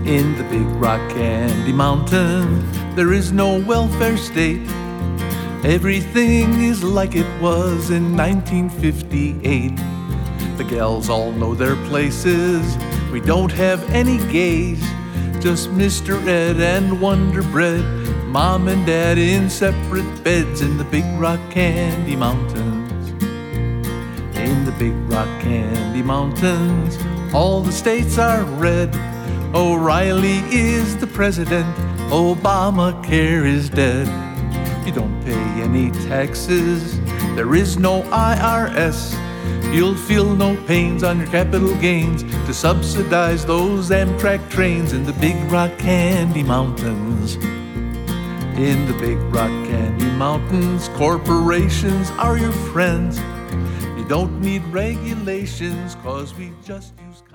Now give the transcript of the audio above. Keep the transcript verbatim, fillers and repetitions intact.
In the Big Rock Candy Mountain, there is no welfare state. Everything is like it was in nineteen fifty-eight. The gals all know their places. We don't have any gays, just Mister Ed and Wonder Bread, Mom and Dad in separate beds in the Big Rock Candy Mountains. In the Big Rock Candy Mountains, all the states are red. O'Reilly is the president, Obamacare is dead. You don't pay any taxes, there is no I R S. You'll feel no pains on your capital gains to subsidize those Amtrak trains in the Big Rock Candy Mountains. In the Big Rock Candy Mountains, corporations are your friends. You don't need regulations, 'cause we just use